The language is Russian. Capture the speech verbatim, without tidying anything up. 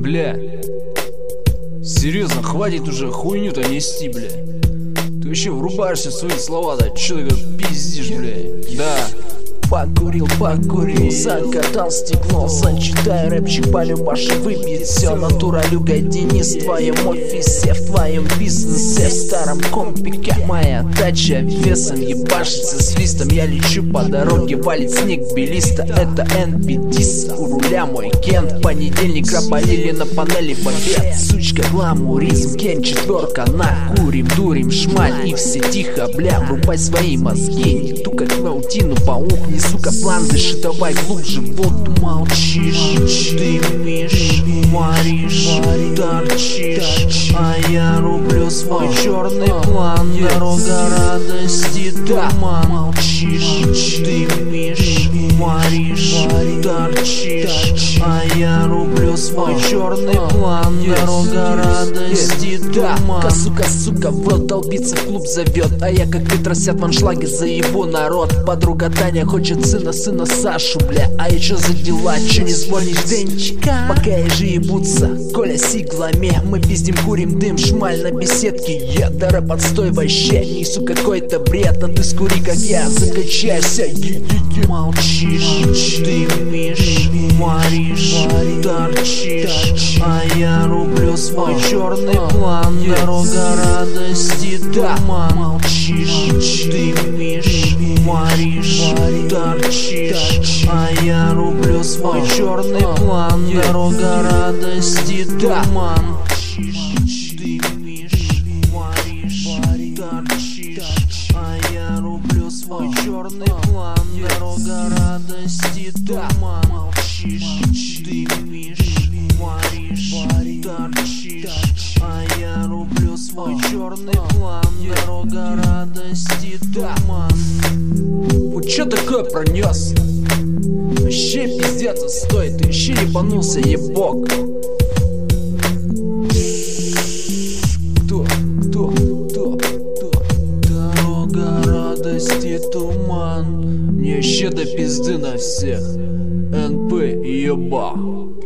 Бля, серьезно, хватит уже хуйню-то нести, бля. Ты вообще врубаешься в свои слова, да? Чё ты как пиздишь, бля? Да. Покурил, покурил, закатал стекло, зачитай рэпчик, полюбаши, выпьет все. Натуралюга Денис в твоем офисе, в твоем бизнесе, в старом компике. Моя тача весом ебашится с листом. Я лечу по дороге, валит снег белиста. Это эн пи дис, у руля мой Кент. Понедельник рапалили на панели побед. Сучка, гламуризм, Кен, четверка, накурим, дурим, шмаль. И все тихо, бля, врубай свои мозги. Не ту как паутину, паук, не сука, план дыши, давай глубже в воду. Молчишь, дымишь, варишь, торчишь, а я рублю свой черный план. Дорога радости, туман. Молчишь, дымишь, варишь, торчишь, а я рублю свой черный план. Дорога радости, туман. Сука, сука, в рот долбиться в клуб зовет, а я как Петросят в аншлаге заебу народ. Подруга Таня хочет сына, сына Сашу, бля. А я чё за дела, чё не звонишь, Денчика? Пока я же ебутся, Коля с иглами. Мы пиздим, курим дым, шмаль на беседке. Я да рэп отстой вообще, несу какой-то бред. А ты скури, как я, закачайся. Е-е-е. Молчишь, дымишь, варишь, торчишь, а я рублю свой черный план. Дорога радости, туман. Молчишь, дымишь, варишь, торчишь, а я рублю свой черный план. Дорога радости, туман. Молчишь, дымишь, варишь, торчишь, а я рублю свой черный план. Дорога радости, туман. Молчишь, дымишь, варишь, торчишь, а я рублю свой черный план. Дорога радости, туман. Вот чё такое пронес? Вообще пиздец, стой, ты вообще ебанулся, ебок. Кто, кто, кто, кто? Дорога радости, туман. Мне вообще до пизды на всех. эн пэ, еба.